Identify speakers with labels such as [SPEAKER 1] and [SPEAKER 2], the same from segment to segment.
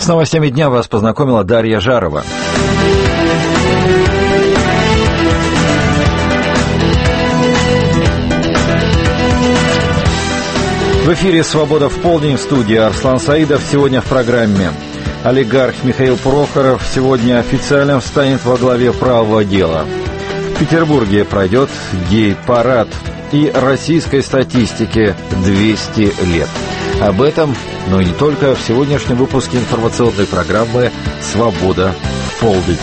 [SPEAKER 1] С новостями дня вас познакомила Дарья Жарова. В эфире «Свобода в полдень», в студии Арслан Саидов. Сегодня в программе. Олигарх Михаил Прохоров сегодня официально встанет во главе правого дела. В Петербурге пройдет гей-парад. И российской статистике 200 лет. Об этом, но и не только, в сегодняшнем выпуске информационной программы «Свобода в полдень».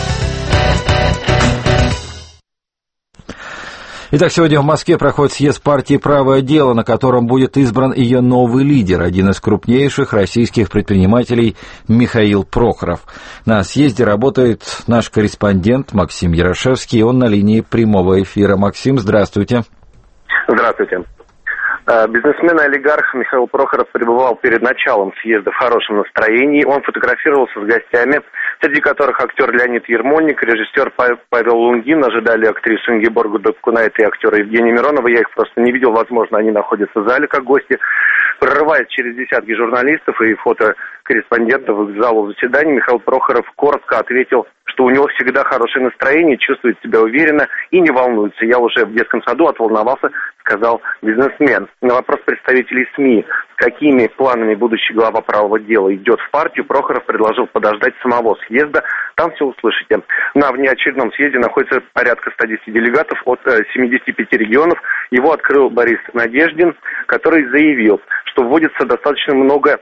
[SPEAKER 1] Итак, сегодня в Москве проходит съезд партии «Правое дело», на котором будет избран ее новый лидер, один из крупнейших российских предпринимателей Михаил Прохоров. На съезде работает наш корреспондент Максим Ярошевский, он на линии прямого эфира. Максим, здравствуйте.
[SPEAKER 2] Здравствуйте. Бизнесмен и олигарх Михаил Прохоров пребывал перед началом съезда в хорошем настроении. Он фотографировался с гостями, среди которых актер Леонид Ермольник, режиссер Павел Лунгин, ожидали актрису Ингеборгу Дапкунайте и актера Евгения Миронова. Я их просто не видел, возможно, они находятся в зале как гости. Прорываясь через десятки журналистов и фотокорреспондентов к залу заседаний, Михаил Прохоров коротко ответил, что у него всегда хорошее настроение, чувствует себя уверенно и не волнуется. Я уже в детском саду отволновался, сказал бизнесмен. На вопрос представителей СМИ, с какими планами будущий глава правого дела идет в партию, Прохоров предложил подождать самого съезда. Там все услышите. На внеочередном съезде находится порядка 110 делегатов от 75 регионов. Его открыл Борис Надеждин, который заявил, что вводится достаточно много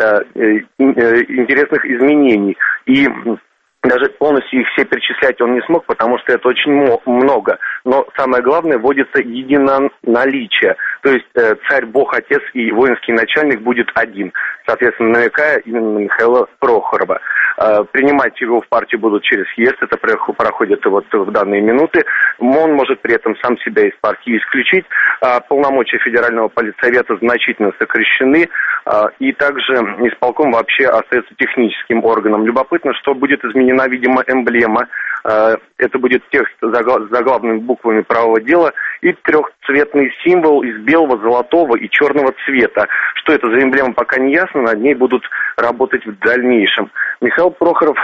[SPEAKER 2] интересных изменений. И даже полностью их все перечислять он не смог, потому что это очень много. Но самое главное, вводится единоналичие. То есть царь, бог, отец и воинский начальник будет один. Соответственно, намекая именно на Михаила Прохорова. Принимать его в партию будут через съезд. Это проходит вот в данные минуты. Он может при этом сам себя из партии исключить. Полномочия Федерального политсовета значительно сокращены. И также исполком вообще остается техническим органом. Любопытно, что будет изменена, видимо, эмблема. Это будет текст с заглавными буквами правого дела и трехцветный символ из белого, золотого и черного цвета. Что это за эмблема, пока не ясно, над ней будут работать в дальнейшем. Михаил Прохоров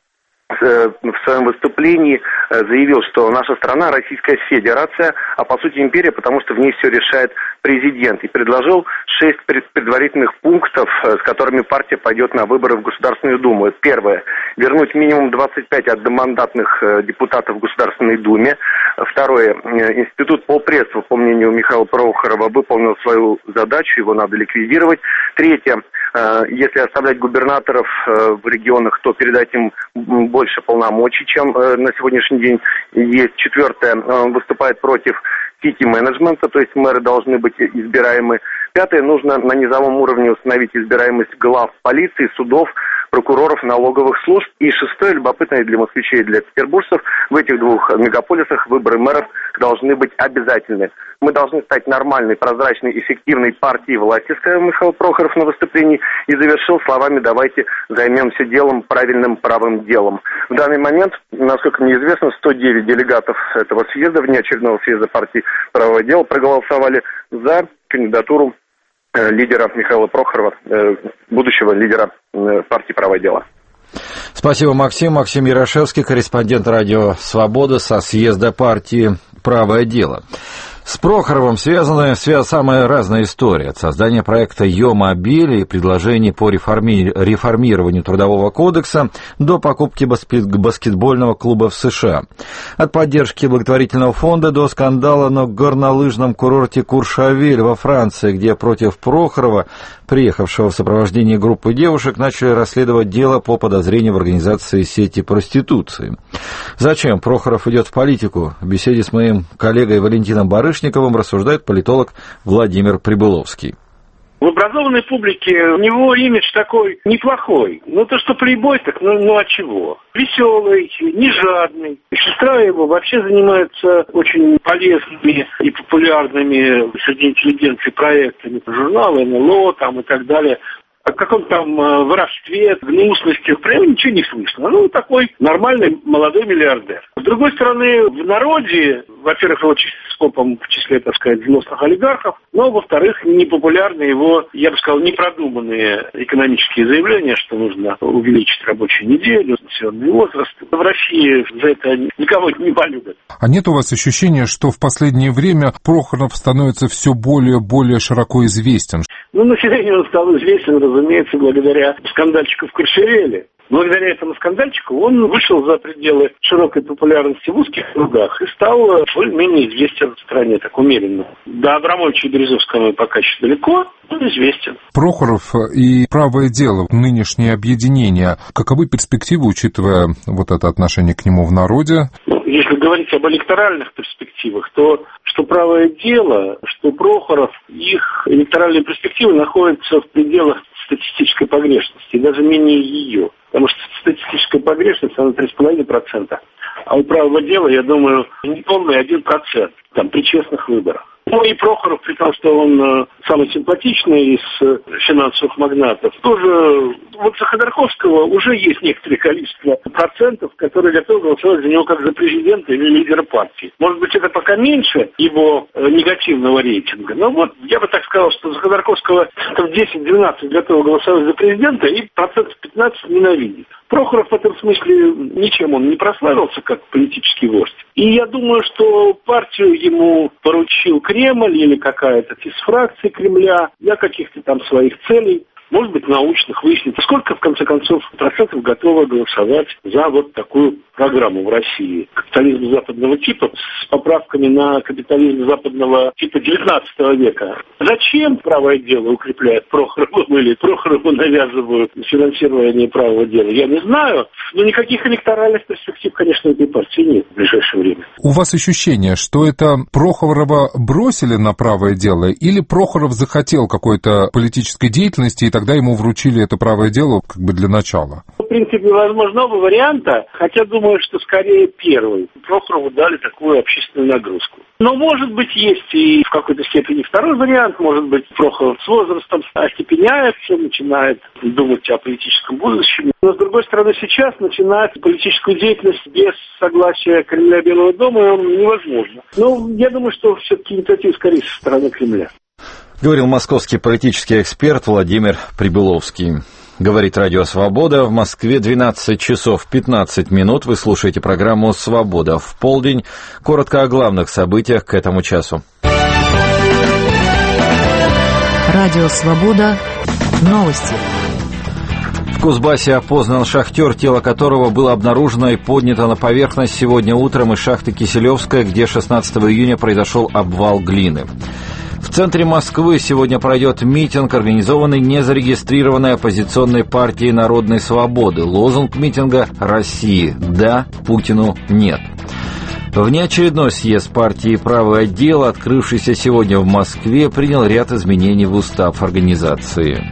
[SPEAKER 2] в своем выступлении заявил, что наша страна Российская Федерация, а по сути империя, потому что в ней все решает президент. И предложил 6 предварительных пунктов, с которыми партия пойдет на выборы в Государственную Думу. Первое. Вернуть минимум 25 одномандатных депутатов в Государственной Думе. Второе. Институт полпредства, по мнению Михаила Прохорова, выполнил свою задачу, его надо ликвидировать. Третье. Если оставлять губернаторов в регионах, то передать им больше полномочий, чем на сегодняшний день есть. Четвертое. Он выступает против сити-менеджмента, то есть мэры должны быть избираемы. Пятое. Нужно на низовом уровне установить избираемость глав полиции, судов, прокуроров, налоговых служб. И шестое, любопытное для москвичей и для петербуржцев, в этих двух мегаполисах выборы мэров должны быть обязательны. Мы должны стать нормальной, прозрачной, эффективной партией власти, сказал Михаил Прохоров на выступлении, и завершил словами: давайте займемся делом, правильным правым делом. В данный момент, насколько мне известно, 109 делегатов этого съезда, внеочередного съезда партии «Правое дело», проголосовали за кандидатуру лидера Михаила Прохорова, будущего лидера партии «Правое дело».
[SPEAKER 1] Спасибо, Максим. Максим Ярошевский, корреспондент радио «Свобода» со съезда партии «Правое дело». С Прохоровым связана самая разная история. От создания проекта «Йо-мобиль» и предложений по реформированию Трудового кодекса до покупки баскетбольного клуба в США. От поддержки благотворительного фонда до скандала на горнолыжном курорте Куршавель во Франции, где против Прохорова, приехавшего в сопровождении группы девушек, начали расследовать дело по подозрению в организации сети проституции. Зачем Прохоров идет в политику? В беседе с моим коллегой Валентином Барышниковым рассуждает политолог Владимир Прибыловский.
[SPEAKER 3] В образованной публике у него имидж такой неплохой. Ну, то, что плейбой, так ну а чего? Веселый, не жадный. Сестра его вообще занимается очень полезными и популярными среди интеллигенции проектами. Журналы НЛО там и так далее. О каком там воровстве, гнусности, прям ничего не слышно. Ну, такой нормальный молодой миллиардер. С другой стороны, в народе, во-первых, его скопом в числе, так сказать, злостных олигархов, но, во-вторых, непопулярны его, я бы сказал, непродуманные экономические заявления, что нужно увеличить рабочую неделю, пенсионный возраст. В России за это никого не полюбят.
[SPEAKER 4] А нет у вас ощущения, что в последнее время Прохоров становится все более и более широко известен?
[SPEAKER 3] Населению он стал известен, разумеется, благодаря скандальчику в Куршевеле. Благодаря этому скандальчику он вышел за пределы широкой популярности в узких кругах и стал более-менее известен в стране, так умеренно. До Абрамовича и Березовского пока еще далеко, но известен.
[SPEAKER 4] Прохоров и «Правое дело», нынешнее объединение, каковы перспективы, учитывая вот это отношение к нему в народе?
[SPEAKER 3] Если говорить об электоральных перспективах, то что «Правое дело», что Прохоров, их электоральные перспективы находятся в пределах статистической погрешности, даже менее ее. Потому что статистическая погрешность, она 3,5%. А у «Правого дела», я думаю, неполный 1%, там, при честных выборах. И Прохоров, при том, что он самый симпатичный из финансовых магнатов, тоже вот за Ходорковского уже есть некоторое количество процентов, которые готовы голосовать за него как за президента или лидера партии. Может быть, это пока меньше его негативного рейтинга, но вот я бы так сказал, что за Ходорковского 10-12 готовы голосовать за президента и 15% ненавидит. Прохоров в этом смысле ничем он не прославился как политический вождь. И я думаю, что партию ему поручил Кремль или какая-то из фракций Кремля для каких-то там своих целей, может быть, научных, выяснить, сколько, в конце концов, процентов готовы голосовать за вот такую программу в России. Капитализм западного типа с поправками на капитализм западного типа 19 века. Зачем «Правое дело» укрепляет Прохорову или Прохорову навязывают финансирование «Правого дела»? Я не знаю, но никаких электоральных перспектив, конечно, этой партии нет в ближайшее время.
[SPEAKER 4] У вас ощущение, что это Прохорова бросили на «Правое дело» или Прохоров захотел какой-то политической деятельности и тогда ему вручили это «Правое дело» как бы для начала?
[SPEAKER 3] В принципе, возможно, оба варианта, хотя думаю, что скорее первый. Прохорову дали такую общественную нагрузку. Но, может быть, есть и в какой-то степени второй вариант. Может быть, Прохоров с возрастом остепеняется, начинает думать о политическом будущем. Но, с другой стороны, сейчас начинать политическую деятельность без согласия Кремля и Белого дома невозможно. Но я думаю, что все-таки инициатива скорее со стороны Кремля.
[SPEAKER 1] Говорил московский политический эксперт Владимир Прибыловский. Говорит Радио Свобода. В Москве 12 часов 15 минут. Вы слушаете программу «Свобода в полдень». Коротко о главных событиях к этому часу.
[SPEAKER 5] Радио Свобода. Новости.
[SPEAKER 1] В Кузбассе опознан шахтер, тело которого было обнаружено и поднято на поверхность сегодня утром из шахты Киселевская, где 16 июня произошел обвал глины. В центре Москвы сегодня пройдет митинг, организованный незарегистрированной оппозиционной партией Народной Свободы. Лозунг митинга «России. Да, Путину нет». Внеочередной съезд партии «Правое дело», открывшийся сегодня в Москве, принял ряд изменений в устав организации.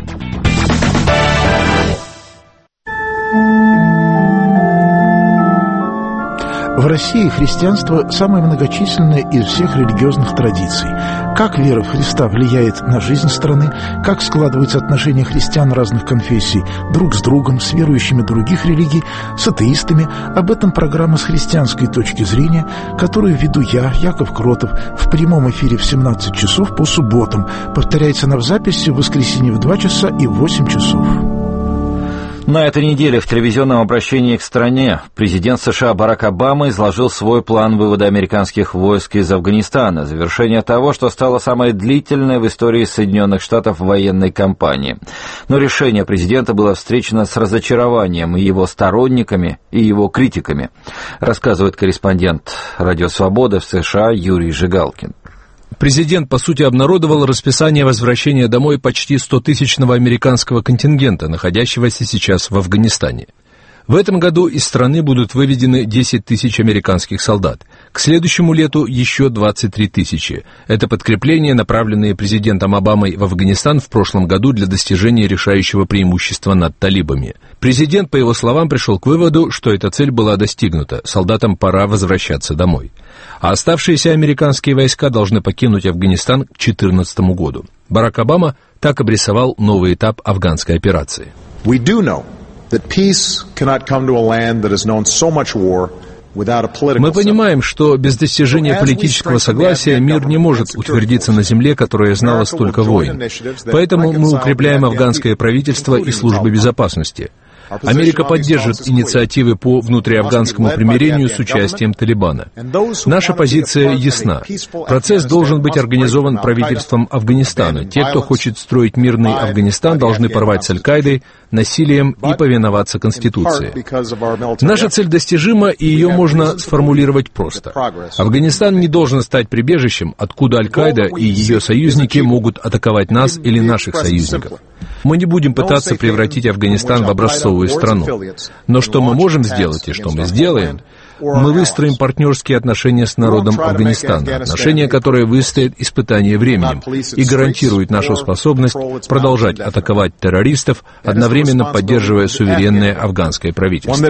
[SPEAKER 6] В России христианство самое многочисленное из всех религиозных традиций. Как вера в Христа влияет на жизнь страны, как складываются отношения христиан разных конфессий друг с другом, с верующими других религий, с атеистами, об этом программа «С христианской точки зрения», которую веду я, Яков Кротов, в прямом эфире в 17 часов по субботам. Повторяется она в записи в воскресенье в 2 часа и в 8 часов.
[SPEAKER 1] На этой неделе в телевизионном обращении к стране президент США Барак Обама изложил свой план вывода американских войск из Афганистана, завершение того, что стало самой длительной в истории Соединенных Штатов военной кампании. Но решение президента было встречено с разочарованием и его сторонниками, и его критиками, рассказывает корреспондент «Радио Свобода» в США Юрий Жигалкин.
[SPEAKER 7] Президент, по сути, обнародовал расписание возвращения домой почти 100-тысячного американского контингента, находящегося сейчас в Афганистане. В этом году из страны будут выведены 10 тысяч американских солдат. К следующему лету еще 23 тысячи. Это подкрепление, направленное президентом Обамой в Афганистан в прошлом году для достижения решающего преимущества над талибами. Президент, по его словам, пришел к выводу, что эта цель была достигнута. Солдатам пора возвращаться домой. А оставшиеся американские войска должны покинуть Афганистан к 2014 году. Барак Обама так обрисовал новый этап афганской операции.
[SPEAKER 8] That peace cannot come to a land that has known so much war
[SPEAKER 7] Мы понимаем, что без достижения политического согласия мир не может утвердиться на земле, которая знала столько войн. Поэтому мы укрепляем афганское правительство и службы безопасности. Америка поддержит инициативы по внутриафганскому примирению с участием Талибана. Наша позиция ясна. Процесс должен быть организован правительством Афганистана. Те, кто хочет строить мирный Афганистан, должны порвать с Аль-Каидой, насилием и повиноваться Конституции. Наша цель достижима, и ее можно сформулировать просто. Афганистан не должен стать прибежищем, откуда Аль-Каида и ее союзники могут атаковать нас или наших союзников. Мы не будем пытаться превратить Афганистан в образцовую страну. Но что мы можем сделать и что мы сделаем? Мы выстроим партнерские отношения с народом Афганистана, отношения, которые выстоят испытание временем и гарантируют нашу способность продолжать атаковать террористов, одновременно поддерживая суверенное афганское правительство.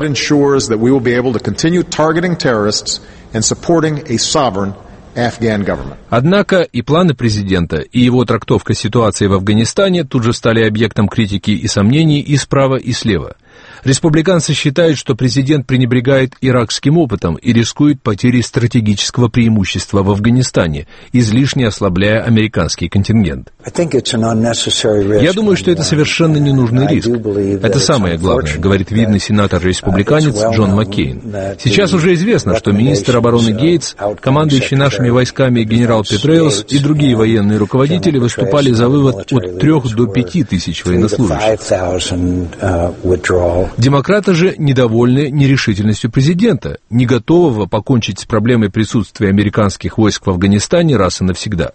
[SPEAKER 7] Однако и планы президента, и его трактовка ситуации в Афганистане тут же стали объектом критики и сомнений и справа, и слева. Республиканцы считают, что президент пренебрегает иракским опытом и рискует потерей стратегического преимущества в Афганистане, излишне ослабляя американский контингент. Я думаю, что это совершенно ненужный риск. Это самое главное, говорит видный сенатор-республиканец Джон Маккейн. Сейчас уже известно, что министр обороны Гейтс, командующий нашими войсками генерал Петреус и другие военные руководители выступали за вывод от 3 до 5 тысяч военнослужащих. Демократы же недовольны нерешительностью президента, не готового покончить с проблемой присутствия американских войск в Афганистане раз и навсегда.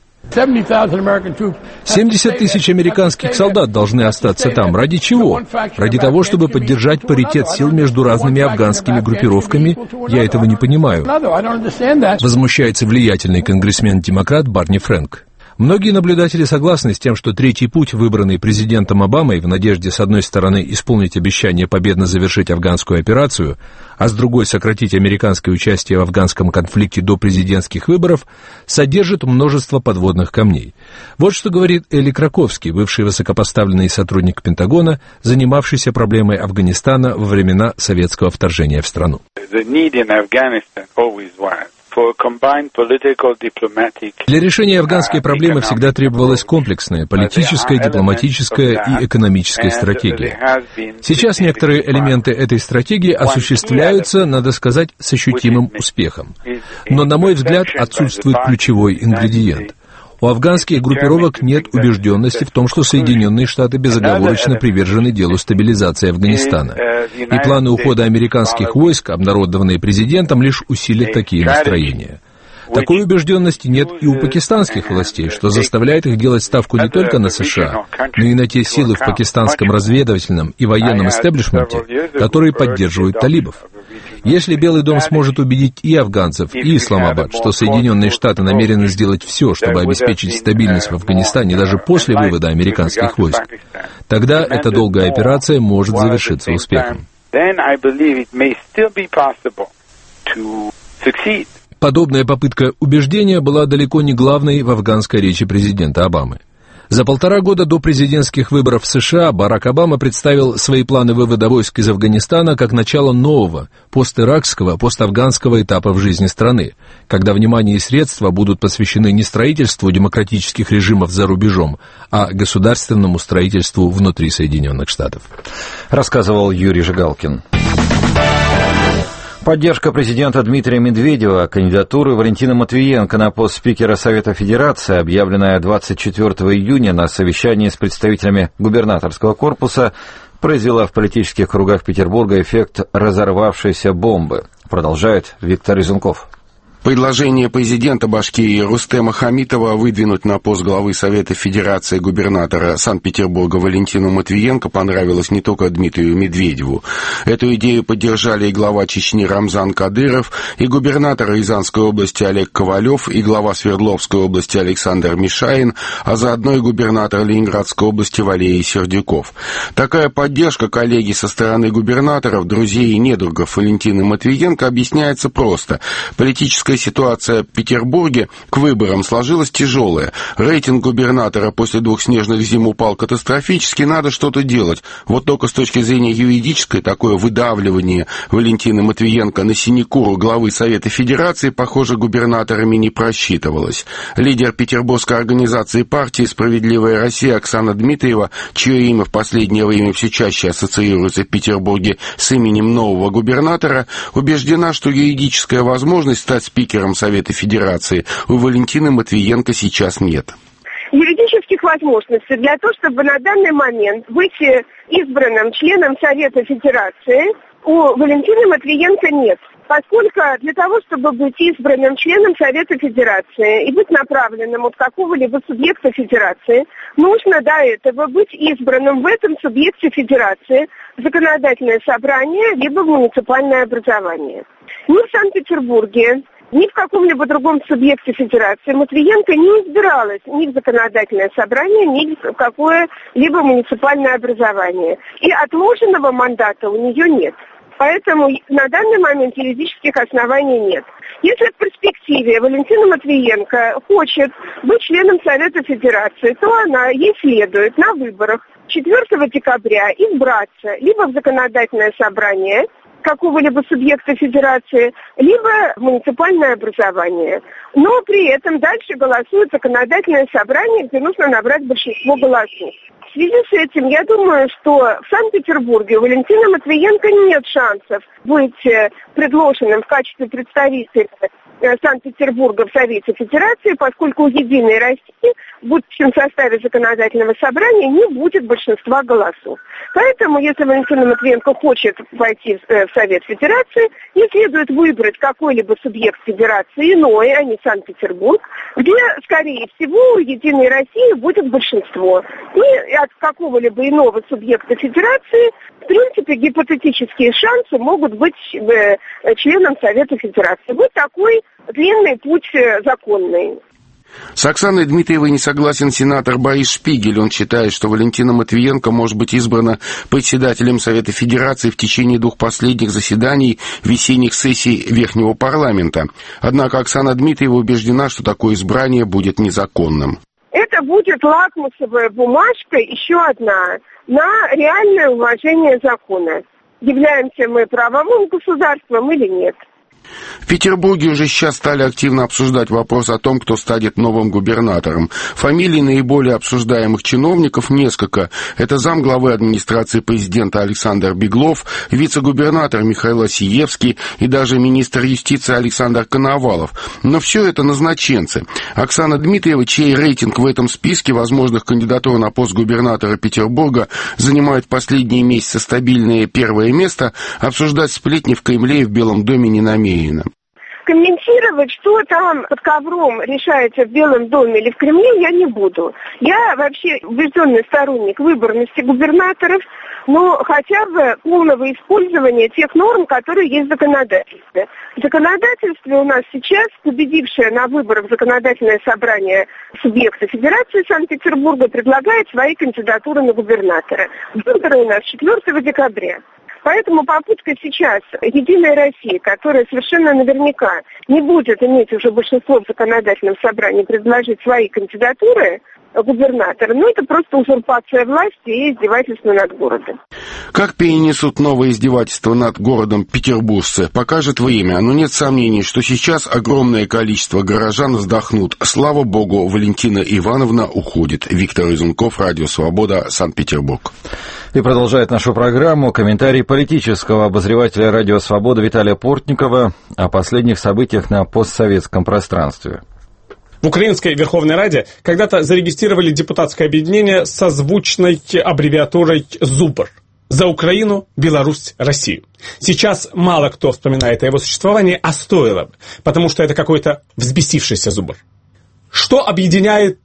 [SPEAKER 7] 70 тысяч американских солдат должны остаться там. Ради чего? Ради того, чтобы поддержать паритет сил между разными афганскими группировками? Я этого не понимаю. Возмущается влиятельный конгрессмен-демократ Барни Фрэнк. Многие наблюдатели согласны с тем, что третий путь, выбранный президентом Обамой в надежде, с одной стороны, исполнить обещание победно завершить афганскую операцию, а с другой сократить американское участие в афганском конфликте до президентских выборов, содержит множество подводных камней. Вот что говорит Эли Краковский, бывший высокопоставленный сотрудник Пентагона, занимавшийся проблемой Афганистана во времена советского вторжения в страну. Для решения афганской проблемы всегда требовалась комплексная политическая, дипломатическая и экономическая стратегия. Сейчас некоторые элементы этой стратегии осуществляются, надо сказать, с ощутимым успехом. Но, на мой взгляд, отсутствует ключевой ингредиент. У афганских группировок нет убежденности в том, что Соединенные Штаты безоговорочно привержены делу стабилизации Афганистана. И планы ухода американских войск, обнародованные президентом, лишь усилят такие настроения. Такой убежденности нет и у пакистанских властей, что заставляет их делать ставку не только на США, но и на те силы в пакистанском разведывательном и военном истеблишменте, которые поддерживают талибов. Если Белый дом сможет убедить и афганцев, и Исламабад, что Соединенные Штаты намерены сделать все, чтобы обеспечить стабильность в Афганистане даже после вывода американских войск, тогда эта долгая операция может завершиться успехом. Подобная попытка убеждения была далеко не главной в афганской речи президента Обамы. За 1,5 года до президентских выборов в США Барак Обама представил свои планы вывода войск из Афганистана как начало нового, постиракского, поставганского этапа в жизни страны, когда внимание и средства будут посвящены не строительству демократических режимов за рубежом, а государственному строительству внутри Соединенных Штатов.
[SPEAKER 1] Рассказывал Юрий Жигалкин. Поддержка президента Дмитрия Медведева кандидатуры Валентины Матвиенко на пост спикера Совета Федерации, объявленная 24 июня на совещании с представителями губернаторского корпуса, произвела в политических кругах Петербурга эффект разорвавшейся бомбы. Продолжает Виктор Изунков.
[SPEAKER 8] Предложение президента Башкирии Рустема Хамитова выдвинуть на пост главы Совета Федерации губернатора Санкт-Петербурга Валентину Матвиенко понравилось не только Дмитрию Медведеву. Эту идею поддержали и глава Чечни Рамзан Кадыров, и губернатор Рязанской области Олег Ковалев, и глава Свердловской области Александр Мишаин, а заодно и губернатор Ленинградской области Валерий Сердюков. Такая поддержка коллеги со стороны губернаторов, друзей и недругов Валентины Матвиенко объясняется просто. Политическая Политическая ситуация в Петербурге к выборам сложилась тяжелая. Рейтинг губернатора после 2 снежных зим упал катастрофически, надо что-то делать. Вот только с точки зрения юридической такое выдавливание Валентины Матвиенко на синекуру главы Совета Федерации, похоже, губернаторами не просчитывалось. Лидер петербургской организации партии «Справедливая Россия» Оксана Дмитриева, чье имя в последнее время все чаще ассоциируется в Петербурге с именем нового губернатора, убеждена, что юридическая возможность стать спикером Совета Федерации у Валентины Матвиенко сейчас нет.
[SPEAKER 9] Юридических возможностей для того, чтобы на данный момент быть избранным членом Совета Федерации, у Валентины Матвиенко нет. Поскольку для того, чтобы быть избранным членом Совета Федерации и быть направленным от какого-либо субъекта Федерации, нужно до этого быть избранным в этом субъекте Федерации в законодательное собрание либо в муниципальное образование. Ни в Санкт-Петербурге, ни в каком-либо другом субъекте Федерации Матвиенко не избиралась ни в законодательное собрание, ни в какое-либо муниципальное образование. И отложенного мандата у нее нет. Поэтому на данный момент юридических оснований нет. Если в перспективе Валентина Матвиенко хочет быть членом Совета Федерации, то ей следует на выборах 4 декабря избраться либо в законодательное собрание какого-либо субъекта Федерации, либо в муниципальное образование. Но при этом дальше голосует законодательное собрание, где нужно набрать большинство голосов. В связи с этим, я думаю, что в Санкт-Петербурге у Валентины Матвиенко нет шансов быть предложенным в качестве представителя Санкт-Петербурга в Совете Федерации, поскольку у «Единой России» в будущем составе законодательного собрания не будет большинства голосов. Поэтому, если Валентина Матвиенко хочет войти в Совет Федерации, ей следует выбрать какой-либо субъект Федерации иной, а не Санкт-Петербург, где, скорее всего, у «Единой России» будет большинство. И от какого-либо иного субъекта Федерации, в принципе, гипотетические шансы могут быть членом Совета Федерации. Вот такой длинный путь законный.
[SPEAKER 8] С Оксаной Дмитриевой не согласен сенатор Борис Шпигель. Он считает, что Валентина Матвиенко может быть избрана председателем Совета Федерации в течение 2 последних заседаний весенних сессий Верхнего парламента. Однако Оксана Дмитриева убеждена, что такое избрание будет незаконным.
[SPEAKER 9] Это будет лакмусовая бумажка, еще одна, на реальное уважение закона. Являемся мы правовым государством или нет?
[SPEAKER 8] В Петербурге уже сейчас стали активно обсуждать вопрос о том, кто станет новым губернатором. Фамилий наиболее обсуждаемых чиновников несколько. Это замглавы администрации президента Александр Беглов, вице-губернатор Михаил Осиевский и даже министр юстиции Александр Коновалов. Но все это назначенцы. Оксана Дмитриева, чей рейтинг в этом списке возможных кандидатур на пост губернатора Петербурга занимает в последние месяцы стабильное первое место, обсуждать сплетни в Кремле и в Белом доме не намерена.
[SPEAKER 9] Комментировать, что там под ковром решается в Белом доме или в Кремле, я не буду. Я вообще убежденный сторонник выборности губернаторов, но хотя бы полного использования тех норм, которые есть в законодательстве. В законодательстве у нас сейчас победившее на выборах законодательное собрание субъекта Федерации Санкт-Петербурга предлагает свои кандидатуры на губернатора. Выборы у нас 4 декабря. Поэтому попытка сейчас «Единой России», которая совершенно наверняка не будет иметь уже большинство в законодательном собрании, предложить свои кандидатуры губернатора, это просто узурпация власти и издевательство над городом.
[SPEAKER 8] Как перенесут новое издевательство над городом петербуржцы, покажет время. Но нет сомнений, что сейчас огромное количество горожан вздохнут. Слава богу, Валентина Ивановна уходит. Виктор Изунков, Радио Свобода, Санкт-Петербург.
[SPEAKER 1] И продолжает нашу программу комментарий политического обозревателя Радио Свобода Виталия Портникова о последних событиях на постсоветском пространстве.
[SPEAKER 10] В Украинской Верховной Раде когда-то зарегистрировали депутатское объединение со созвучной аббревиатурой ЗУБР. За Украину, Беларусь, Россию. Сейчас мало кто вспоминает о его существовании, а стоило бы, потому что это какой-то взбесившийся ЗУБР. Что объединяет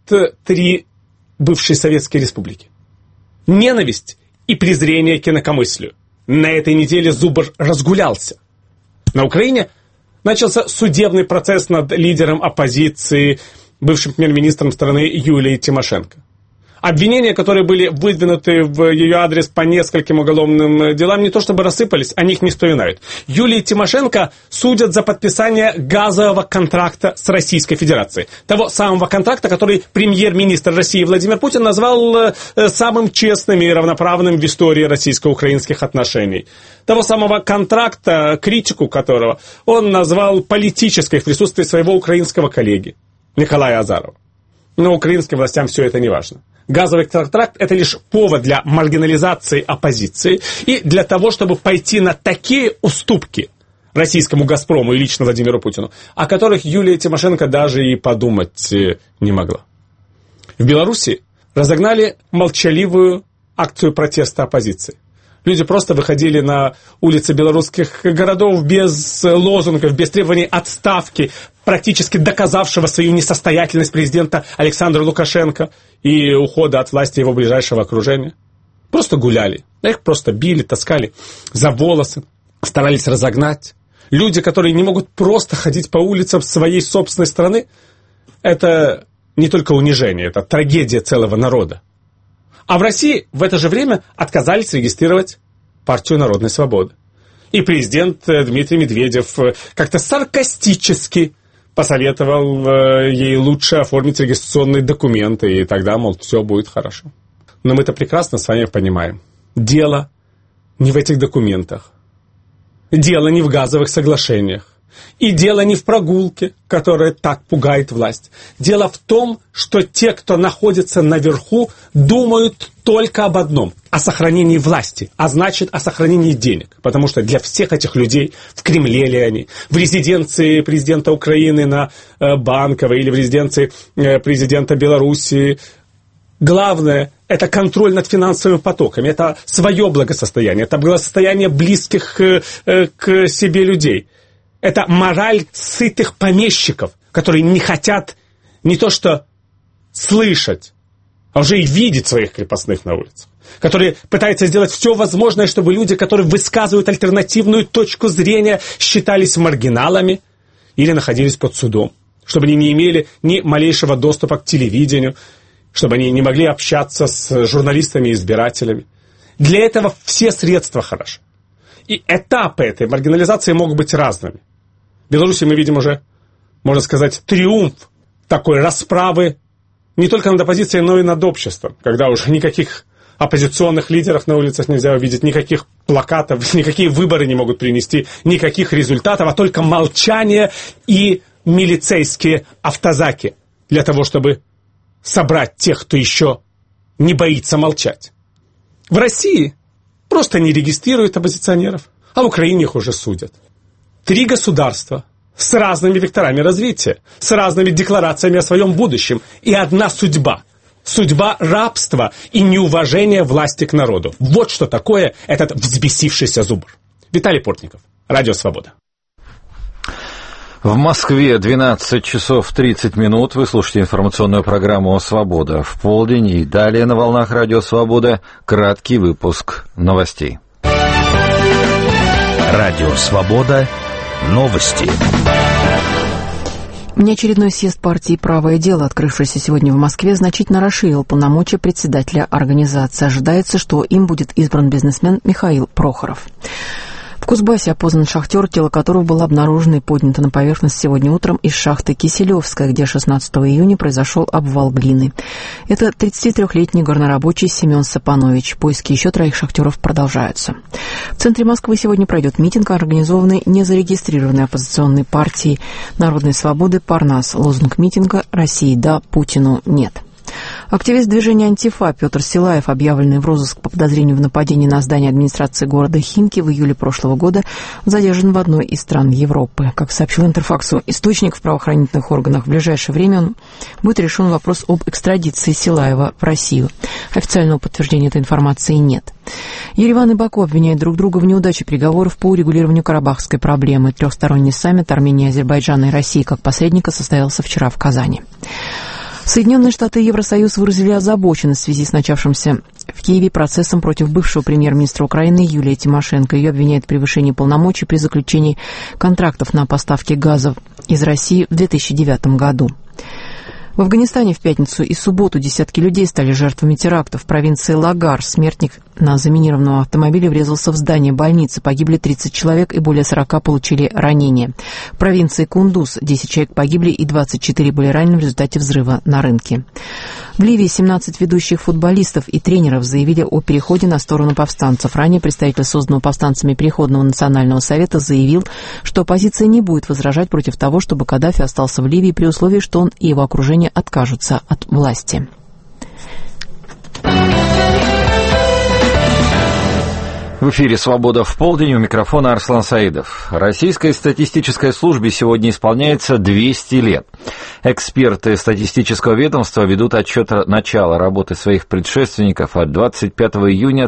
[SPEAKER 10] 3 бывшие советские республики? Ненависть и презрение к инакомыслию. На этой неделе ЗУБР разгулялся. На Украине начался судебный процесс над лидером оппозиции, бывшим премьер-министром страны Юлией Тимошенко. Обвинения, которые были выдвинуты в ее адрес по нескольким уголовным делам, не то чтобы рассыпались, они их не вспоминают. Юлии Тимошенко судят за подписание газового контракта с Российской Федерацией. Того самого контракта, который премьер-министр России Владимир Путин назвал самым честным и равноправным в истории российско-украинских отношений. Того самого контракта, критику которого он назвал политической в присутствии своего украинского коллеги Николая Азарова. Но украинским властям все это не важно. Газовый контракт – это лишь повод для маргинализации оппозиции и для того, чтобы пойти на такие уступки российскому «Газпрому» и лично Владимиру Путину, о которых Юлия Тимошенко даже и подумать не могла. В Беларуси разогнали молчаливую акцию протеста оппозиции. Люди просто выходили на улицы белорусских городов без лозунгов, без требований отставки, практически доказавшего свою несостоятельность президента Александра Лукашенко и ухода от власти его ближайшего окружения. Просто гуляли. Их просто били, таскали за волосы, старались разогнать. Люди, которые не могут просто ходить по улицам своей собственной страны, это не только унижение, это трагедия целого народа. А в России в это же время отказались регистрировать партию народной свободы. И президент Дмитрий Медведев как-то саркастически посоветовал ей лучше оформить регистрационные документы, и тогда, мол, все будет хорошо. Но мы-то прекрасно с вами понимаем. Дело не в этих документах. Дело не в газовых соглашениях. И дело не в прогулке, которая так пугает власть. Дело в том, что те, кто находится наверху, думают только об одном – о сохранении власти, а значит, о сохранении денег. Потому что для всех этих людей, в Кремле ли они, в резиденции президента Украины на Банковой или в резиденции президента Белоруссии, главное – это контроль над финансовыми потоками, это свое благосостояние, это благосостояние близких к себе людей. Это мораль сытых помещиков, которые не хотят не то что слышать, а уже и видеть своих крепостных на улицах. Которые пытаются сделать все возможное, чтобы люди, которые высказывают альтернативную точку зрения, считались маргиналами или находились под судом. Чтобы они не имели ни малейшего доступа к телевидению, чтобы они не могли общаться с журналистами и избирателями. Для этого все средства хороши. И этапы этой маргинализации могут быть разными. В Беларуси мы видим уже, можно сказать, триумф такой расправы не только над оппозицией, но и над обществом, когда уже никаких оппозиционных лидеров на улицах нельзя увидеть, никаких плакатов, никакие выборы не могут принести никаких результатов, а только молчание и милицейские автозаки для того, чтобы собрать тех, кто еще не боится молчать. В России просто не регистрируют оппозиционеров, а в Украине их уже судят. 3 государства с разными векторами развития, с разными декларациями о своем будущем и одна судьба. Судьба рабства и неуважения власти к народу. Вот что такое этот взбесившийся зубр. Виталий Портников, Радио Свобода.
[SPEAKER 1] В Москве 12 часов 30 минут. Вы слушаете информационную программу «Свобода» в полдень. И далее на волнах Радио Свобода краткий выпуск новостей.
[SPEAKER 11] Радио Свобода. Новости.
[SPEAKER 5] Неочередной съезд партии «Правое дело», открывшийся сегодня в Москве, значительно расширил полномочия председателя организации. Ожидается, что им будет избран бизнесмен Михаил Прохоров. В Кузбассе опознан шахтер, тело которого было обнаружено и поднято на поверхность сегодня утром из шахты Киселевская, где 16 июня произошел обвал глины. Это 33-летний горнорабочий Семен Сапанович. Поиски еще 3 шахтеров продолжаются. В центре Москвы сегодня пройдет митинг, организованный незарегистрированной оппозиционной партией «Народной свободы» «Парнас». Лозунг митинга «России да, Путину нет». Активист движения «Антифа» Петр Силаев, объявленный в розыск по подозрению в нападении на здание администрации города Химки в июле прошлого года, задержан в одной из стран Европы. Как сообщил Интерфаксу источник в правоохранительных органах, в ближайшее время будет решен вопрос об экстрадиции Силаева в Россию. Официального подтверждения этой информации нет. Ереван и Баку обвиняют друг друга в неудаче переговоров по урегулированию карабахской проблемы. 3-сторонний саммит Армении, Азербайджана и России как посредника состоялся вчера в Казани. Соединенные Штаты и Евросоюз выразили озабоченность в связи с начавшимся в Киеве процессом против бывшего премьер-министра Украины Юлии Тимошенко. Ее обвиняют в превышении полномочий при заключении контрактов на поставки газа из России в 2009 году. В Афганистане в пятницу и субботу десятки людей стали жертвами терактов. В провинции Лагар смертник на заминированном автомобиле врезался в здание больницы. Погибли 30 человек и более 40 получили ранения. В провинции Кундуз 10 человек погибли и 24 были ранены в результате взрыва на рынке. В Ливии 17 ведущих футболистов и тренеров заявили о переходе на сторону повстанцев. Ранее представитель созданного повстанцами Переходного национального совета заявил, что оппозиция не будет возражать против того, чтобы Каддафи остался в Ливии при условии, что он и его окружение откажутся от власти.
[SPEAKER 1] В эфире «Свобода в полдень», у микрофона Арслан Саидов. Российской статистической службе сегодня исполняется 200 лет. Эксперты статистического ведомства ведут отчет начала работы своих предшественников от 25 июня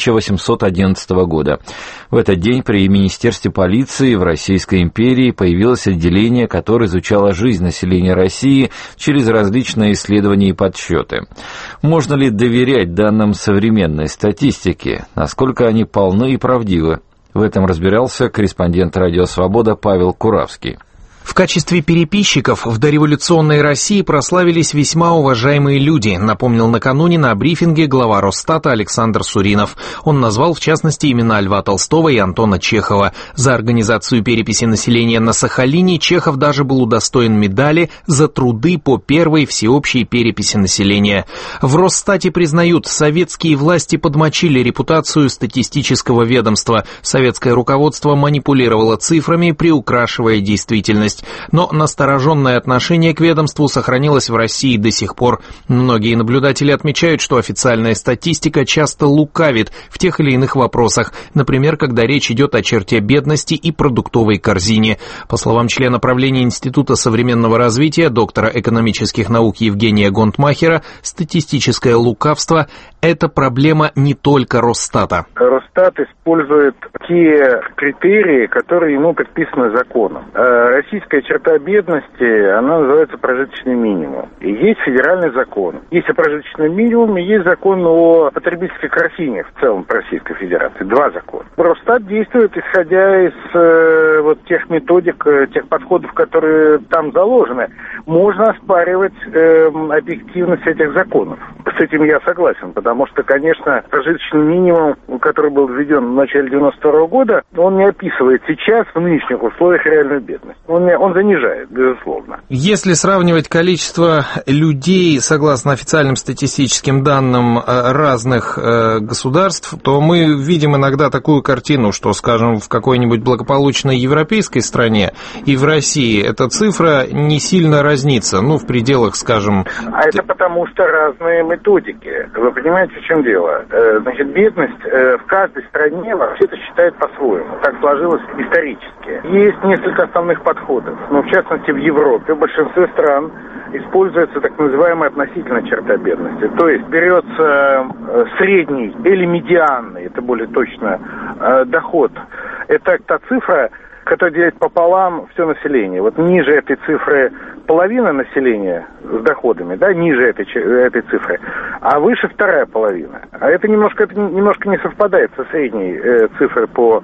[SPEAKER 1] 1811 года. В этот день при Министерстве полиции в Российской империи появилось отделение, которое изучало жизнь населения России через различные исследования и подсчеты. Можно ли доверять данным современной статистики? Насколько они полны и правдивы? В этом разбирался корреспондент «Радио Свобода» Павел Куравский.
[SPEAKER 12] В качестве переписчиков в дореволюционной России прославились весьма уважаемые люди, напомнил накануне на брифинге глава Росстата Александр Суринов. Он назвал, в частности, имена Льва Толстого и Антона Чехова. За организацию переписи населения на Сахалине Чехов даже был удостоен медали за труды по первой всеобщей переписи населения. В Росстате признают, советские власти подмочили репутацию статистического ведомства. Советское руководство манипулировало цифрами, приукрашивая действительность. Но настороженное отношение к ведомству сохранилось в России до сих пор. Многие наблюдатели отмечают, что официальная статистика часто лукавит в тех или иных вопросах, например, когда речь идет о черте бедности и продуктовой корзине. По словам члена правления Института современного развития, доктора экономических наук Евгения Гонтмахера, статистическое лукавство – это проблема не только Росстата.
[SPEAKER 13] Росстат использует те критерии, которые ему предписаны законом. Российская черта бедности, она называется прожиточный минимум. И есть федеральный закон. Есть о прожиточном минимуме, есть закон о потребительской корзине в целом по Российской Федерации. Два закона. Росстат действует, исходя из вот тех методик, тех подходов, которые там заложены. Можно оспаривать объективность этих законов. С этим я согласен, потому что, конечно, прожиточный минимум, который был введен в начале 92 года, он не описывает сейчас в нынешних условиях реальную бедность. Он занижает, безусловно.
[SPEAKER 12] Если сравнивать количество людей, согласно официальным статистическим данным разных государств, то мы видим иногда такую картину, что, скажем, в какой-нибудь благополучной европейской стране и в России эта цифра не сильно разнится, ну, в пределах, скажем...
[SPEAKER 13] А это потому что разные методики. Вы понимаете, в чем дело? Значит, бедность в каждой стране вообще-то считает по-своему. Так сложилось исторически. Есть несколько основных подходов. Но, в частности, в Европе, в большинстве стран используется так называемая относительная черта бедности. То есть берется средний или медианный, это более точно, доход. Это та цифра, которая делит пополам все население. Вот ниже этой цифры половина населения с доходами, да, ниже этой цифры, а выше вторая половина. А это немножко не совпадает со средней цифрой по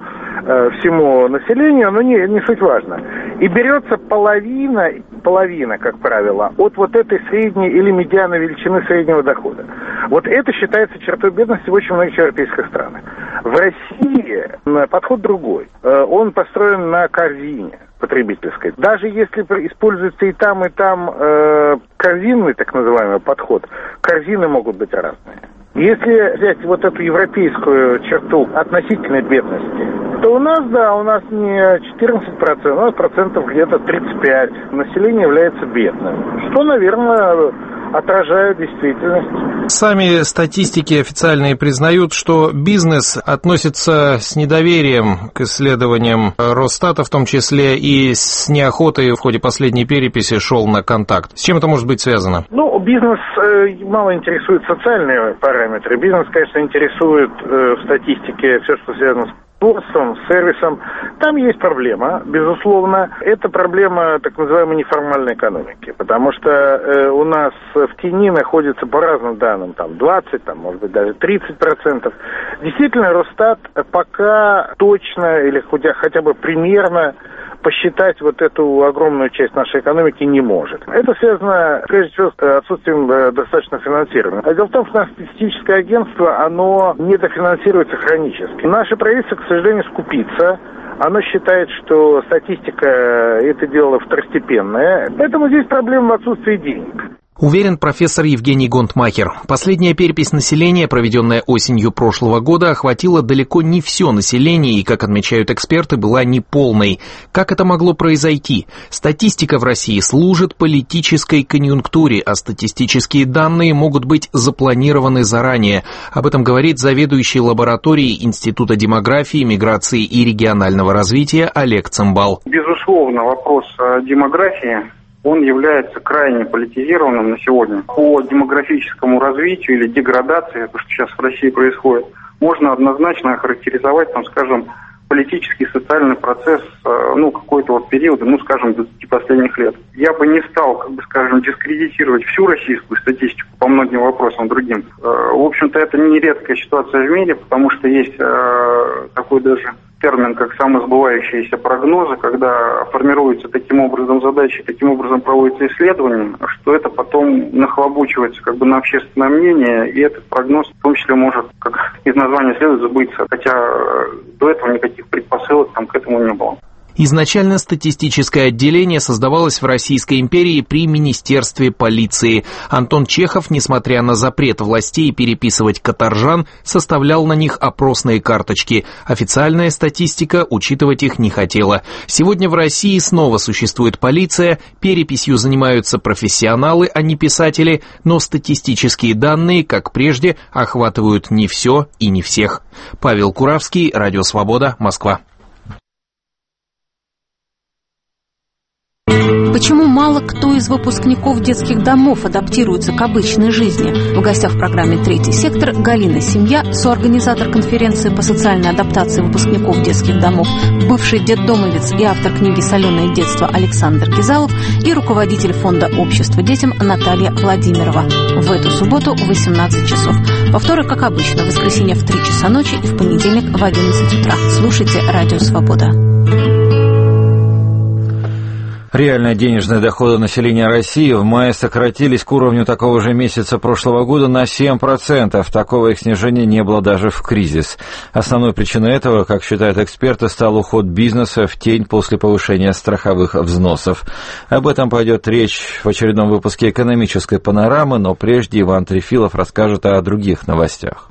[SPEAKER 13] всему населению, но не суть важно. И берется половина, как правило, от вот этой средней или медианной величины среднего дохода. Вот это считается чертой бедности в очень многих европейских странах. В России подход другой. Он построен на корзине потребительской. Даже если используется и там корзинный, так называемый, подход, корзины могут быть разные. Если взять вот эту европейскую черту относительной бедности, то у нас не 14%, у нас процентов где-то 35% населения является бедным. Что, наверное, отражает действительность.
[SPEAKER 12] Сами статистики официальные признают, что бизнес относится с недоверием к исследованиям Росстата, в том числе и с неохотой в ходе последней переписи шел на контакт. С чем это может быть связано?
[SPEAKER 13] Бизнес мало интересует социальные параметры. Бизнес, конечно, интересует в статистике все, что связано с производством, с сервисом. Там есть проблема, безусловно. Это проблема так называемой неформальной экономики, потому что у нас в тени находится, по разным данным, 20, может быть, даже 30%. Действительно, Росстат пока точно или хотя бы примерно посчитать вот эту огромную часть нашей экономики не может. Это связано, прежде всего, с отсутствием достаточного финансирования. А дело в том, что наше статистическое агентство, оно недофинансируется хронически. Наше правительство, к сожалению, скупится. Оно считает, что статистика – это дело второстепенное. Поэтому здесь проблема в отсутствии денег.
[SPEAKER 12] Уверен профессор Евгений Гонтмахер. Последняя перепись населения, проведенная осенью прошлого года, охватила далеко не все население и, как отмечают эксперты, была неполной. Как это могло произойти? Статистика в России служит политической конъюнктуре, а статистические данные могут быть запланированы заранее. Об этом говорит заведующий лабораторией Института демографии, миграции и регионального развития Олег Цымбал.
[SPEAKER 14] Безусловно, вопрос демографии он является крайне политизированным на сегодня. По демографическому развитию или деградации, то, что сейчас в России происходит, можно однозначно охарактеризовать, скажем, политический, социальный процесс, какой-то вот период, 20 последних лет. Я бы не стал, дискредитировать всю российскую статистику по многим вопросам другим. В общем-то, это не редкая ситуация в мире, потому что есть такой даже термин, как самосбывающиеся прогнозы, когда формируются таким образом задачи, таким образом проводятся исследования, что это потом нахлобучивается на общественное мнение, и этот прогноз в том числе может, как из названия следует, сбыться, хотя до этого никаких предпосылок к этому не было.
[SPEAKER 12] Изначально статистическое отделение создавалось в Российской империи при Министерстве полиции. Антон Чехов, несмотря на запрет властей переписывать каторжан, составлял на них опросные карточки. Официальная статистика учитывать их не хотела. Сегодня в России снова существует полиция, переписью занимаются профессионалы, а не писатели, но статистические данные, как прежде, охватывают не все и не всех. Павел Куравский, Радио Свобода, Москва.
[SPEAKER 15] Почему мало кто из выпускников детских домов адаптируется к обычной жизни? В гостях в программе «Третий сектор» Галина Семья, соорганизатор конференции по социальной адаптации выпускников детских домов, бывший детдомовец и автор книги «Соленое детство» Александр Гизалов и руководитель фонда «Общество детям» Наталья Владимирова. В эту субботу в 18 часов. Повторы, как обычно, в воскресенье в 3 часа ночи и в понедельник в 11 утра. Слушайте «Радио Свобода».
[SPEAKER 1] Реальные денежные доходы населения России в мае сократились к уровню такого же месяца прошлого года на 7%. Такого их снижения не было даже в кризис. Основной причиной этого, как считают эксперты, стал уход бизнеса в тень после повышения страховых взносов. Об этом пойдет речь в очередном выпуске «Экономической панорамы», но прежде Иван Трефилов расскажет о других новостях.